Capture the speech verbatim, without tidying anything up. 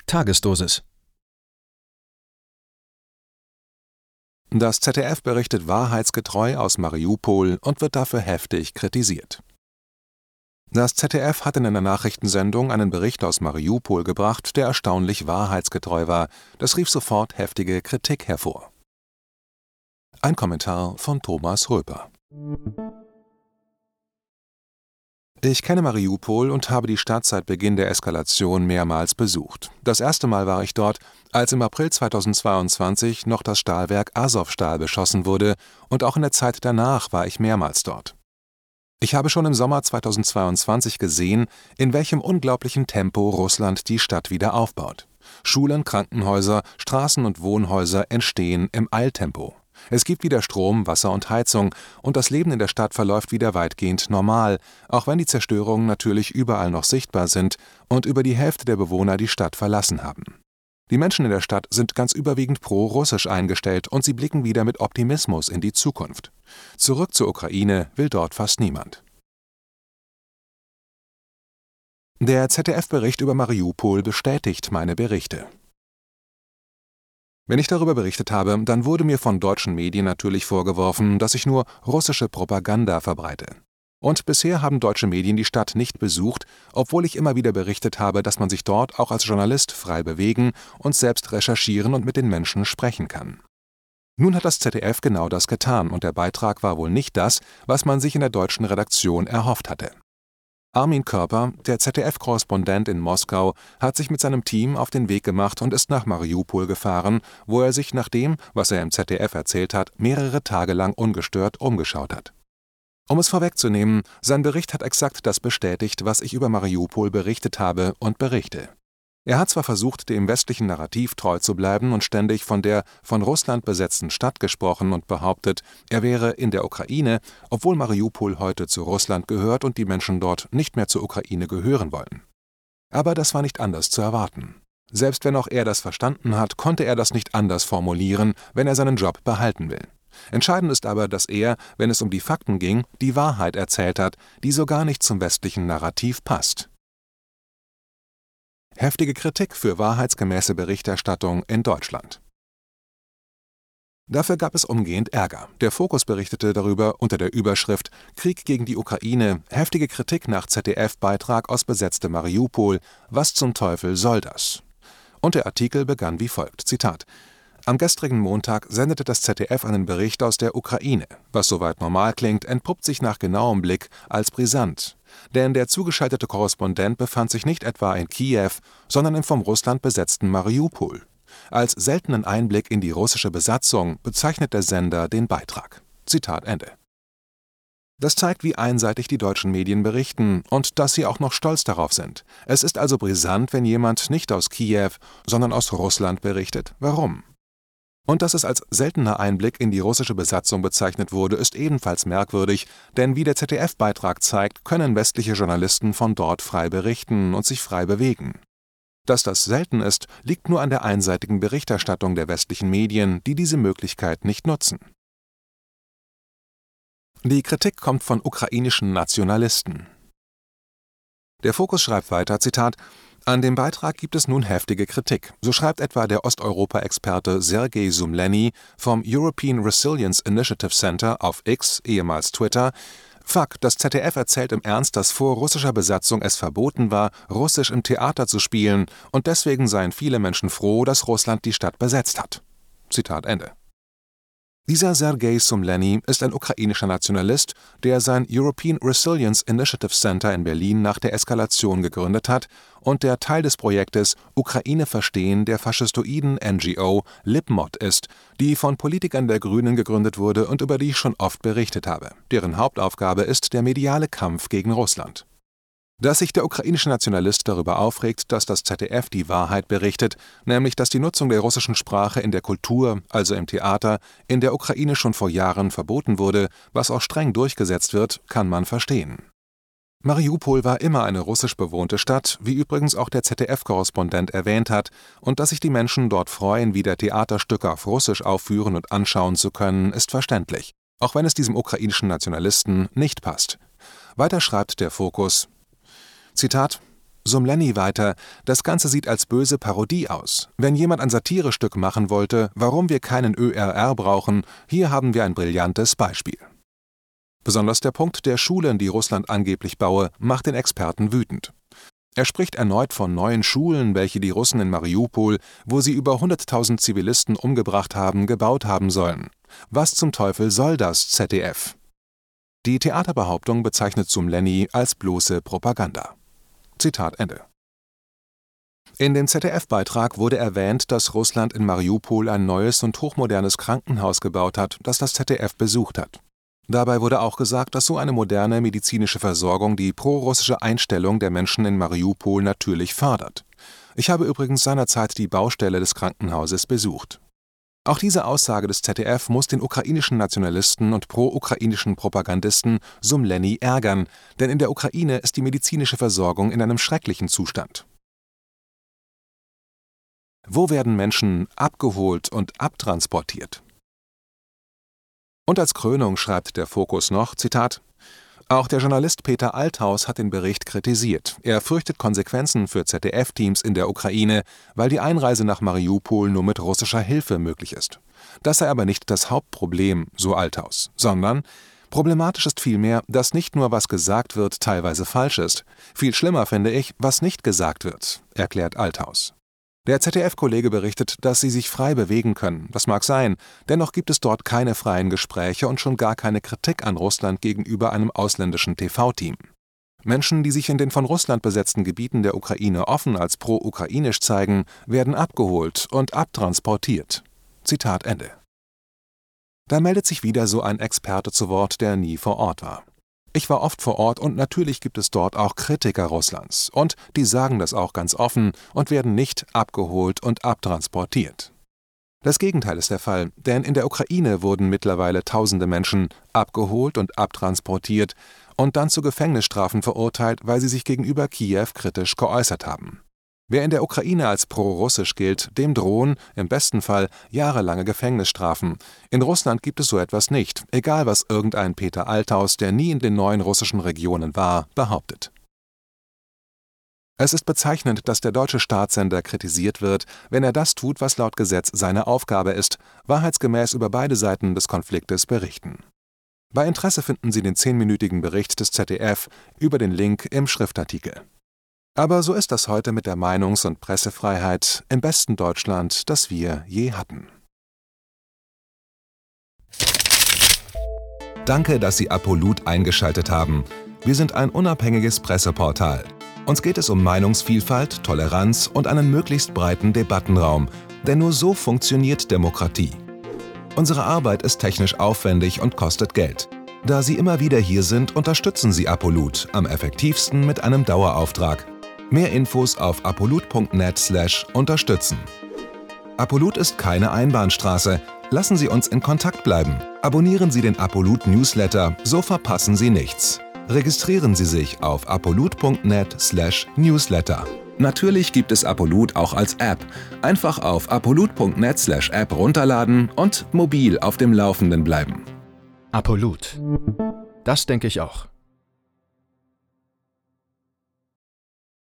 Tagesdosis. Das Z D F berichtet wahrheitsgetreu aus Mariupol und wird dafür heftig kritisiert. Das Z D F hat in einer Nachrichtensendung einen Bericht aus Mariupol gebracht, der erstaunlich wahrheitsgetreu war. Das rief sofort heftige Kritik hervor. Ein Kommentar von Thomas Röper. Ich kenne Mariupol und habe die Stadt seit Beginn der Eskalation mehrmals besucht. Das erste Mal war ich dort, als im April zweitausendzweiundzwanzig noch das Stahlwerk Asowstal beschossen wurde, und auch in der Zeit danach war ich mehrmals dort. Ich habe schon im Sommer zweitausendzweiundzwanzig gesehen, in welchem unglaublichen Tempo Russland die Stadt wieder aufbaut. Schulen, Krankenhäuser, Straßen und Wohnhäuser entstehen im Eiltempo. Es gibt wieder Strom, Wasser und Heizung, und das Leben in der Stadt verläuft wieder weitgehend normal, auch wenn die Zerstörungen natürlich überall noch sichtbar sind und über die Hälfte der Bewohner die Stadt verlassen haben. Die Menschen in der Stadt sind ganz überwiegend pro-russisch eingestellt und sie blicken wieder mit Optimismus in die Zukunft. Zurück zur Ukraine will dort fast niemand. Der Z D F-Bericht über Mariupol bestätigt meine Berichte. Wenn ich darüber berichtet habe, dann wurde mir von deutschen Medien natürlich vorgeworfen, dass ich nur russische Propaganda verbreite. Und bisher haben deutsche Medien die Stadt nicht besucht, obwohl ich immer wieder berichtet habe, dass man sich dort auch als Journalist frei bewegen und selbst recherchieren und mit den Menschen sprechen kann. Nun hat das Z D F genau das getan und der Beitrag war wohl nicht das, was man sich in der deutschen Redaktion erhofft hatte. Armin Körper, der Z D F-Korrespondent in Moskau, hat sich mit seinem Team auf den Weg gemacht und ist nach Mariupol gefahren, wo er sich nach dem, was er im Z D F erzählt hat, mehrere Tage lang ungestört umgeschaut hat. Um es vorwegzunehmen, sein Bericht hat exakt das bestätigt, was ich über Mariupol berichtet habe und berichte. Er hat zwar versucht, dem westlichen Narrativ treu zu bleiben und ständig von der von Russland besetzten Stadt gesprochen und behauptet, er wäre in der Ukraine, obwohl Mariupol heute zu Russland gehört und die Menschen dort nicht mehr zur Ukraine gehören wollen. Aber das war nicht anders zu erwarten. Selbst wenn auch er das verstanden hat, konnte er das nicht anders formulieren, wenn er seinen Job behalten will. Entscheidend ist aber, dass er, wenn es um die Fakten ging, die Wahrheit erzählt hat, die so gar nicht zum westlichen Narrativ passt. Heftige Kritik für wahrheitsgemäße Berichterstattung in Deutschland. Dafür gab es umgehend Ärger. Der Fokus berichtete darüber unter der Überschrift »Krieg gegen die Ukraine, heftige Kritik nach Z D F-Beitrag aus besetztem Mariupol, was zum Teufel soll das?« Und der Artikel begann wie folgt, Zitat: Am gestrigen Montag sendete das Z D F einen Bericht aus der Ukraine. Was soweit normal klingt, entpuppt sich nach genauem Blick als brisant. Denn der zugeschaltete Korrespondent befand sich nicht etwa in Kiew, sondern im vom Russland besetzten Mariupol. Als seltenen Einblick in die russische Besatzung bezeichnet der Sender den Beitrag. Zitat Ende. Das zeigt, wie einseitig die deutschen Medien berichten und dass sie auch noch stolz darauf sind. Es ist also brisant, wenn jemand nicht aus Kiew, sondern aus Russland berichtet. Warum? Und dass es als seltener Einblick in die russische Besatzung bezeichnet wurde, ist ebenfalls merkwürdig, denn wie der Z D F-Beitrag zeigt, können westliche Journalisten von dort frei berichten und sich frei bewegen. Dass das selten ist, liegt nur an der einseitigen Berichterstattung der westlichen Medien, die diese Möglichkeit nicht nutzen. Die Kritik kommt von ukrainischen Nationalisten. Der Fokus schreibt weiter, Zitat: An dem Beitrag gibt es nun heftige Kritik. So schreibt etwa der Osteuropa-Experte Sergei Sumleny vom European Resilience Initiative Center auf X, ehemals Twitter: Fuck, das Z D F erzählt im Ernst, dass vor russischer Besatzung es verboten war, Russisch im Theater zu spielen, und deswegen seien viele Menschen froh, dass Russland die Stadt besetzt hat. Zitat Ende. Dieser Sergei Sumleny ist ein ukrainischer Nationalist, der sein European Resilience Initiative Center in Berlin nach der Eskalation gegründet hat und der Teil des Projektes Ukraine verstehen der faschistoiden N G O Libmod ist, die von Politikern der Grünen gegründet wurde und über die ich schon oft berichtet habe. Deren Hauptaufgabe ist der mediale Kampf gegen Russland. Dass sich der ukrainische Nationalist darüber aufregt, dass das Z D F die Wahrheit berichtet, nämlich dass die Nutzung der russischen Sprache in der Kultur, also im Theater, in der Ukraine schon vor Jahren verboten wurde, was auch streng durchgesetzt wird, kann man verstehen. Mariupol war immer eine russisch bewohnte Stadt, wie übrigens auch der Z D F-Korrespondent erwähnt hat, und dass sich die Menschen dort freuen, wieder Theaterstücke auf Russisch aufführen und anschauen zu können, ist verständlich, auch wenn es diesem ukrainischen Nationalisten nicht passt. Weiter schreibt der Fokus, Zitat: Sumlenny weiter, das Ganze sieht als böse Parodie aus. Wenn jemand ein Satirestück machen wollte, warum wir keinen Ö R R brauchen, hier haben wir ein brillantes Beispiel. Besonders der Punkt der Schulen, die Russland angeblich baue, macht den Experten wütend. Er spricht erneut von neuen Schulen, welche die Russen in Mariupol, wo sie über hunderttausend Zivilisten umgebracht haben, gebaut haben sollen. Was zum Teufel soll das, Z D F? Die Theaterbehauptung bezeichnet Sumlenny als bloße Propaganda. Zitat Ende. In dem Z D F-Beitrag wurde erwähnt, dass Russland in Mariupol ein neues und hochmodernes Krankenhaus gebaut hat, das das Z D F besucht hat. Dabei wurde auch gesagt, dass so eine moderne medizinische Versorgung die prorussische Einstellung der Menschen in Mariupol natürlich fördert. Ich habe übrigens seinerzeit die Baustelle des Krankenhauses besucht. Auch diese Aussage des Z D F muss den ukrainischen Nationalisten und pro-ukrainischen Propagandisten Sumlenny ärgern, denn in der Ukraine ist die medizinische Versorgung in einem schrecklichen Zustand. Wo werden Menschen abgeholt und abtransportiert? Und als Krönung schreibt der Fokus noch, Zitat, auch der Journalist Peter Althaus hat den Bericht kritisiert. Er fürchtet Konsequenzen für Z D F-Teams in der Ukraine, weil die Einreise nach Mariupol nur mit russischer Hilfe möglich ist. Das sei aber nicht das Hauptproblem, so Althaus, sondern problematisch ist vielmehr, dass nicht nur was gesagt wird, teilweise falsch ist. Viel schlimmer finde ich, was nicht gesagt wird, erklärt Althaus. Der Z D F-Kollege berichtet, dass sie sich frei bewegen können. Das mag sein, dennoch gibt es dort keine freien Gespräche und schon gar keine Kritik an Russland gegenüber einem ausländischen T V-Team. Menschen, die sich in den von Russland besetzten Gebieten der Ukraine offen als pro-ukrainisch zeigen, werden abgeholt und abtransportiert. Zitat Ende. Da meldet sich wieder so ein Experte zu Wort, der nie vor Ort war. Ich war oft vor Ort und natürlich gibt es dort auch Kritiker Russlands. Und die sagen das auch ganz offen und werden nicht abgeholt und abtransportiert. Das Gegenteil ist der Fall, denn in der Ukraine wurden mittlerweile tausende Menschen abgeholt und abtransportiert und dann zu Gefängnisstrafen verurteilt, weil sie sich gegenüber Kiew kritisch geäußert haben. Wer in der Ukraine als pro-russisch gilt, dem drohen, im besten Fall, jahrelange Gefängnisstrafen. In Russland gibt es so etwas nicht, egal was irgendein Peter Althaus, der nie in den neuen russischen Regionen war, behauptet. Es ist bezeichnend, dass der deutsche Staatssender kritisiert wird, wenn er das tut, was laut Gesetz seine Aufgabe ist, wahrheitsgemäß über beide Seiten des Konfliktes berichten. Bei Interesse finden Sie den zehnminütigen Bericht des Z D F über den Link im Schriftartikel. Aber so ist das heute mit der Meinungs- und Pressefreiheit im besten Deutschland, das wir je hatten. Danke, dass Sie Apolut eingeschaltet haben. Wir sind ein unabhängiges Presseportal. Uns geht es um Meinungsvielfalt, Toleranz und einen möglichst breiten Debattenraum, denn nur so funktioniert Demokratie. Unsere Arbeit ist technisch aufwendig und kostet Geld. Da Sie immer wieder hier sind, unterstützen Sie Apolut am effektivsten mit einem Dauerauftrag. Mehr Infos auf apolut punkt net slash unterstützen. Apolut ist keine Einbahnstraße. Lassen Sie uns in Kontakt bleiben. Abonnieren Sie den Apolut Newsletter, so verpassen Sie nichts. Registrieren Sie sich auf apolut punkt net slash newsletter. Natürlich gibt es Apolut auch als App. Einfach auf apolut punkt net slash app runterladen und mobil auf dem Laufenden bleiben. Apolut. Das denke ich auch.